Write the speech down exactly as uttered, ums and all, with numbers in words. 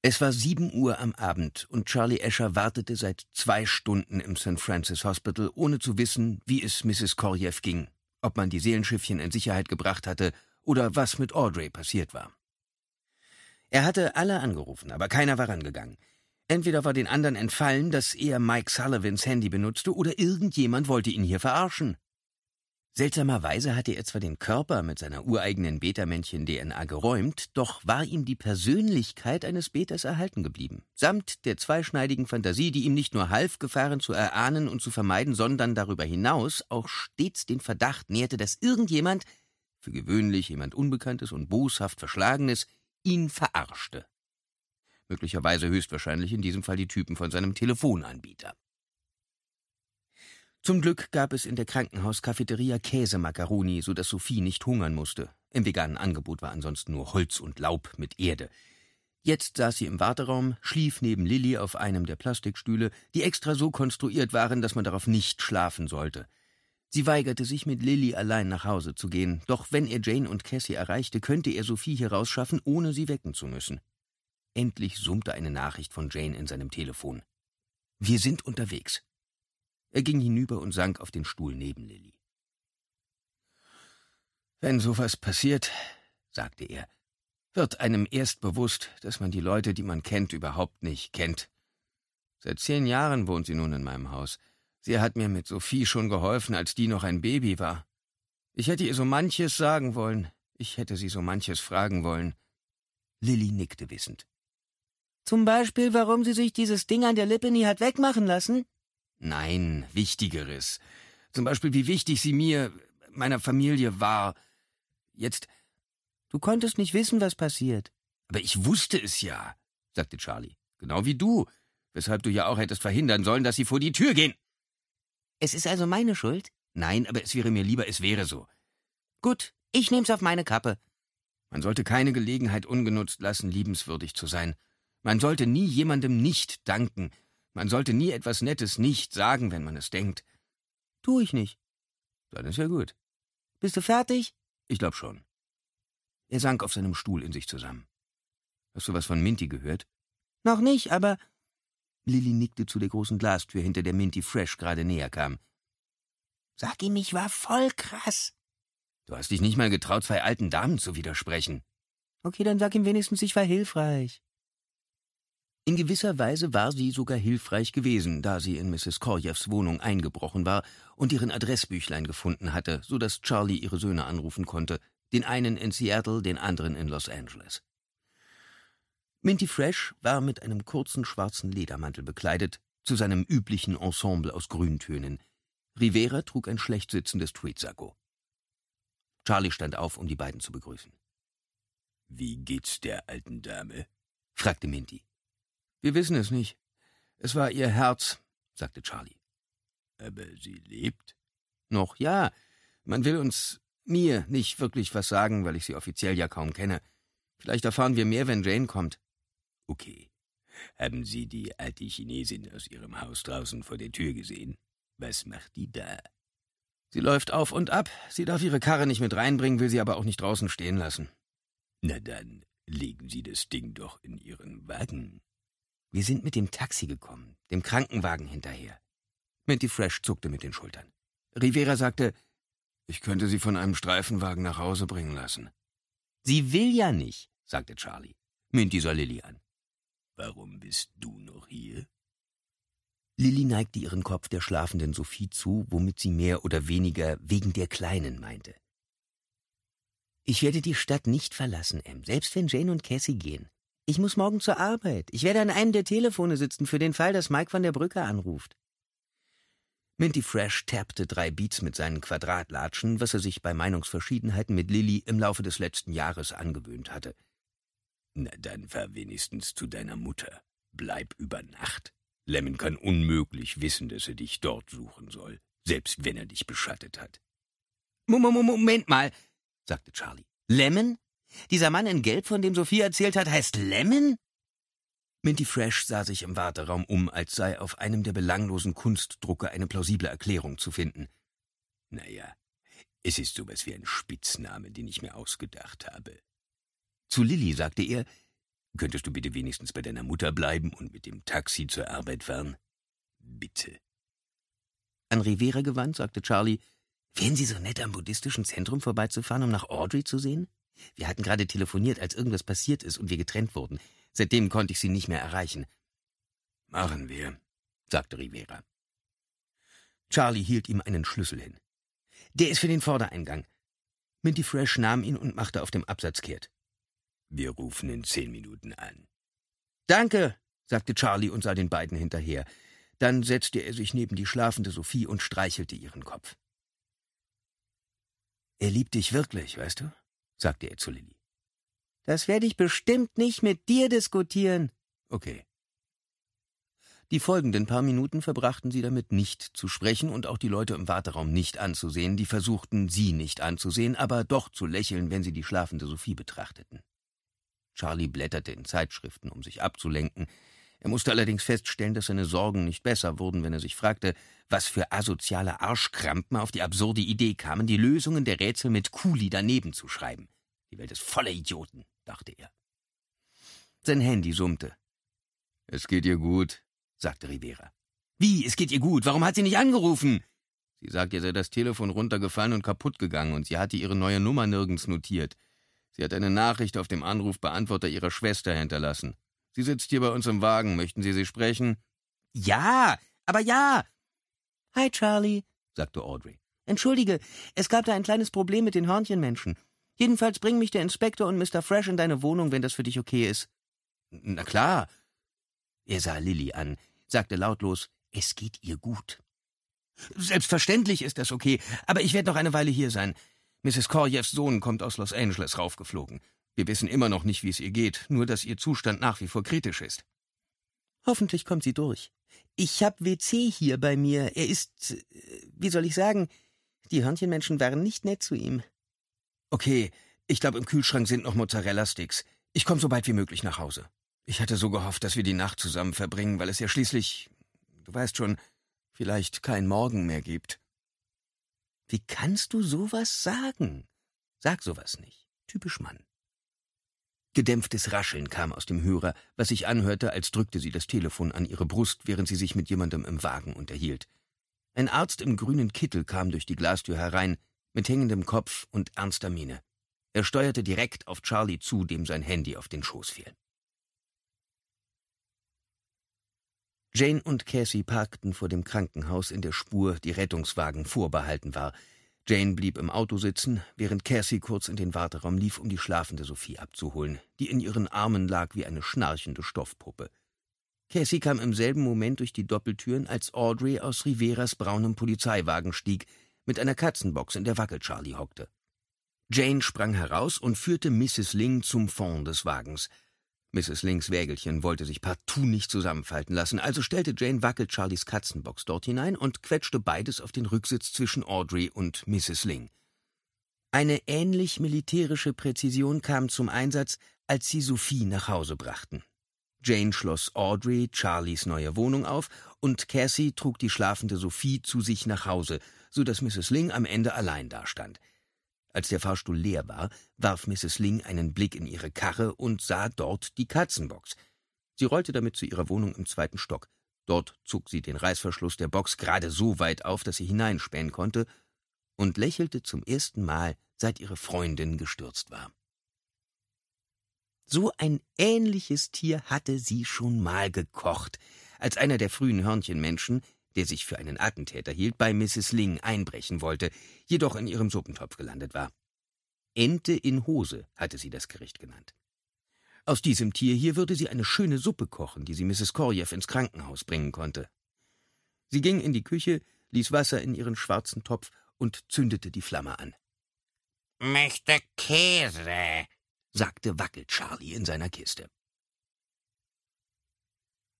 Es war sieben Uhr am Abend und Charlie Escher wartete seit zwei Stunden im Saint Francis Hospital, ohne zu wissen, wie es Misses Korjew ging, ob man die Seelenschiffchen in Sicherheit gebracht hatte oder was mit Audrey passiert war. Er hatte alle angerufen, aber keiner war rangegangen. Entweder war den anderen entfallen, dass er Mike Sullivans Handy benutzte, oder irgendjemand wollte ihn hier verarschen. Seltsamerweise hatte er zwar den Körper mit seiner ureigenen Beta-Männchen-D N A geräumt, doch war ihm die Persönlichkeit eines Betas erhalten geblieben, samt der zweischneidigen Fantasie, die ihm nicht nur half, Gefahren zu erahnen und zu vermeiden, sondern darüber hinaus auch stets den Verdacht nährte, dass irgendjemand, für gewöhnlich jemand Unbekanntes und boshaft Verschlagenes, ihn verarschte. Möglicherweise höchstwahrscheinlich in diesem Fall die Typen von seinem Telefonanbieter. Zum Glück gab es in der Krankenhauscafeteria Käsemakaroni, so dass Sophie nicht hungern musste. Im veganen Angebot war ansonsten nur Holz und Laub mit Erde. Jetzt saß sie im Warteraum, schlief neben Lilly auf einem der Plastikstühle, die extra so konstruiert waren, dass man darauf nicht schlafen sollte. Sie weigerte sich, mit Lilly allein nach Hause zu gehen, doch wenn er Jane und Cassie erreichte, könnte er Sophie hier rausschaffen, ohne sie wecken zu müssen. Endlich summte eine Nachricht von Jane in seinem Telefon. »Wir sind unterwegs.« Er ging hinüber und sank auf den Stuhl neben Lilly. »Wenn sowas passiert«, sagte er, »wird einem erst bewusst, dass man die Leute, die man kennt, überhaupt nicht kennt. Seit zehn Jahren wohnt sie nun in meinem Haus. Sie hat mir mit Sophie schon geholfen, als die noch ein Baby war. Ich hätte ihr so manches sagen wollen. Ich hätte sie so manches fragen wollen.« Lilly nickte wissend. »Zum Beispiel, warum sie sich dieses Ding an der Lippe nie hat wegmachen lassen?« »Nein, Wichtigeres. Zum Beispiel, wie wichtig sie mir, meiner Familie war. Jetzt...« »Du konntest nicht wissen, was passiert.« »Aber ich wusste es ja«, sagte Charlie. »Genau wie du, weshalb du ja auch hättest verhindern sollen, dass sie vor die Tür gehen.« »Es ist also meine Schuld?« »Nein, aber es wäre mir lieber, es wäre so.« »Gut, ich nehm's auf meine Kappe.« Man sollte keine Gelegenheit ungenutzt lassen, liebenswürdig zu sein. Man sollte nie jemandem nicht danken. Man sollte nie etwas Nettes nicht sagen, wenn man es denkt. »Tu ich nicht.« »Dann ist ja gut.« »Bist du fertig?« »Ich glaub schon.« Er sank auf seinem Stuhl in sich zusammen. »Hast du was von Minty gehört?« »Noch nicht, aber...« Lilly nickte zu der großen Glastür, hinter der Minty Fresh gerade näher kam. »Sag ihm, ich war voll krass.« »Du hast dich nicht mal getraut, zwei alten Damen zu widersprechen.« »Okay, dann sag ihm wenigstens, ich war hilfreich.« In gewisser Weise war sie sogar hilfreich gewesen, da sie in Misses Korjews Wohnung eingebrochen war und ihren Adressbüchlein gefunden hatte, so dass Charlie ihre Söhne anrufen konnte, den einen in Seattle, den anderen in Los Angeles. Minty Fresh war mit einem kurzen schwarzen Ledermantel bekleidet, zu seinem üblichen Ensemble aus Grüntönen. Rivera trug ein schlecht sitzendes Tweedsacko. Charlie stand auf, um die beiden zu begrüßen. »Wie geht's der alten Dame?« fragte Minty. »Wir wissen es nicht. Es war ihr Herz«, sagte Charlie. »Aber sie lebt?« »Noch ja. Man will uns, mir, nicht wirklich was sagen, weil ich sie offiziell ja kaum kenne. Vielleicht erfahren wir mehr, wenn Jane kommt.« »Okay. Haben Sie die alte Chinesin aus Ihrem Haus draußen vor der Tür gesehen? Was macht die da?« »Sie läuft auf und ab. Sie darf ihre Karre nicht mit reinbringen, will sie aber auch nicht draußen stehen lassen.« »Na dann, legen Sie das Ding doch in Ihren Wagen.« »Wir sind mit dem Taxi gekommen, dem Krankenwagen hinterher.« Minty Fresh zuckte mit den Schultern. Rivera sagte, »Ich könnte sie von einem Streifenwagen nach Hause bringen lassen.« »Sie will ja nicht«, sagte Charlie. Minty sah Lilly an. »Warum bist du noch hier?« Lilly neigte ihren Kopf der schlafenden Sophie zu, womit sie mehr oder weniger wegen der Kleinen meinte. »Ich werde die Stadt nicht verlassen, Em, selbst wenn Jane und Cassie gehen. Ich muss morgen zur Arbeit. Ich werde an einem der Telefone sitzen, für den Fall, dass Mike von der Brücke anruft.« Minty Fresh tappte drei Beats mit seinen Quadratlatschen, was er sich bei Meinungsverschiedenheiten mit Lilly im Laufe des letzten Jahres angewöhnt hatte. »Na dann fahr wenigstens zu deiner Mutter. Bleib über Nacht. Lemon kann unmöglich wissen, dass er dich dort suchen soll, selbst wenn er dich beschattet hat.« »Moment mal«, sagte Charlie. »Lemon? Dieser Mann in Gelb, von dem Sophie erzählt hat, heißt Lemon?« Minty Fresh sah sich im Warteraum um, als sei auf einem der belanglosen Kunstdrucke eine plausible Erklärung zu finden. »Naja, es ist sowas wie ein Spitzname, den ich mir ausgedacht habe.« Zu Lilly sagte er, Könntest du bitte wenigstens bei deiner Mutter bleiben und mit dem Taxi zur Arbeit fahren? Bitte. An Rivera gewandt, sagte Charlie, wären Sie so nett, am buddhistischen Zentrum vorbeizufahren, um nach Audrey zu sehen? Wir hatten gerade telefoniert, als irgendwas passiert ist und wir getrennt wurden. Seitdem konnte ich sie nicht mehr erreichen. Machen wir, sagte Rivera. Charlie hielt ihm einen Schlüssel hin. Der ist für den Vordereingang. Minty Fresh nahm ihn und machte auf dem Absatz kehrt. Wir rufen in zehn Minuten an. Danke, sagte Charlie und sah den beiden hinterher. Dann setzte er sich neben die schlafende Sophie und streichelte ihren Kopf. Er liebt dich wirklich, weißt du? Sagte er zu Lilly. Das werde ich bestimmt nicht mit dir diskutieren. Okay. Die folgenden paar Minuten verbrachten sie damit, nicht zu sprechen und auch die Leute im Warteraum nicht anzusehen, die versuchten, sie nicht anzusehen, aber doch zu lächeln, wenn sie die schlafende Sophie betrachteten. Charlie blätterte in Zeitschriften, um sich abzulenken. Er musste allerdings feststellen, dass seine Sorgen nicht besser wurden, wenn er sich fragte, was für asoziale Arschkrampen auf die absurde Idee kamen, die Lösungen der Rätsel mit Cooley daneben zu schreiben. Die Welt ist voller Idioten, dachte er. Sein Handy summte. »Es geht ihr gut«, sagte Rivera. »Wie, es geht ihr gut? Warum hat sie nicht angerufen?« Sie sagt, ihr sei das Telefon runtergefallen und kaputt gegangen und sie hatte ihre neue Nummer nirgends notiert. Sie hat eine Nachricht auf dem Anrufbeantworter ihrer Schwester hinterlassen. Sie sitzt hier bei uns im Wagen. Möchten Sie sie sprechen?« »Ja, aber ja!« »Hi, Charlie«, sagte Audrey. »Entschuldige, es gab da ein kleines Problem mit den Hörnchenmenschen. Jedenfalls bringen mich der Inspektor und Mister Fresh in deine Wohnung, wenn das für dich okay ist.« »Na klar.« Er sah Lilly an, sagte lautlos, »Es geht ihr gut.« »Selbstverständlich ist das okay, aber ich werde noch eine Weile hier sein. Misses Korjevs Sohn kommt aus Los Angeles raufgeflogen. Wir wissen immer noch nicht, wie es ihr geht, nur dass ihr Zustand nach wie vor kritisch ist.« »Hoffentlich kommt sie durch. Ich hab W C hier bei mir. Er ist, wie soll ich sagen, die Hörnchenmenschen waren nicht nett zu ihm.« »Okay, ich glaube, im Kühlschrank sind noch Mozzarella-Sticks. Ich komme so bald wie möglich nach Hause. Ich hatte so gehofft, dass wir die Nacht zusammen verbringen, weil es ja schließlich, du weißt schon, vielleicht kein Morgen mehr gibt.« »Wie kannst du sowas sagen? Sag sowas nicht. Typisch Mann.« Gedämpftes Rascheln kam aus dem Hörer, was sich anhörte, als drückte sie das Telefon an ihre Brust, während sie sich mit jemandem im Wagen unterhielt. Ein Arzt im grünen Kittel kam durch die Glastür herein, mit hängendem Kopf und ernster Miene. Er steuerte direkt auf Charlie zu, dem sein Handy auf den Schoß fiel. Jane und Cassie parkten vor dem Krankenhaus in der Spur, die Rettungswagen vorbehalten war. Jane blieb im Auto sitzen, während Cassie kurz in den Warteraum lief, um die schlafende Sophie abzuholen, die in ihren Armen lag wie eine schnarchende Stoffpuppe. Cassie kam im selben Moment durch die Doppeltüren, als Audrey aus Riveras braunem Polizeiwagen stieg, mit einer Katzenbox, in der Wackel-Charlie hockte. Jane sprang heraus und führte Misses Ling zum Fond des Wagens. Misses Lings Wägelchen wollte sich partout nicht zusammenfalten lassen, also stellte Jane Wackel-Charlies Katzenbox dort hinein und quetschte beides auf den Rücksitz zwischen Audrey und Misses Ling. Eine ähnlich militärische Präzision kam zum Einsatz, als sie Sophie nach Hause brachten. Jane schloss Audrey Charlies neue Wohnung auf und Cassie trug die schlafende Sophie zu sich nach Hause, so dass Misses Ling am Ende allein dastand. Als der Fahrstuhl leer war, warf Misses Ling einen Blick in ihre Karre und sah dort die Katzenbox. Sie rollte damit zu ihrer Wohnung im zweiten Stock. Dort zog sie den Reißverschluss der Box gerade so weit auf, dass sie hineinspähen konnte, und lächelte zum ersten Mal, seit ihre Freundin gestürzt war. So ein ähnliches Tier hatte sie schon mal gekocht, als einer der frühen Hörnchenmenschen, der sich für einen Attentäter hielt, bei Misses Ling einbrechen wollte, jedoch in ihrem Suppentopf gelandet war. Ente in Hose hatte sie das Gericht genannt. Aus diesem Tier hier würde sie eine schöne Suppe kochen, die sie Misses Korjev ins Krankenhaus bringen konnte. Sie ging in die Küche, ließ Wasser in ihren schwarzen Topf und zündete die Flamme an. »Möchte Käse«, sagte Wackel-Charlie in seiner Kiste.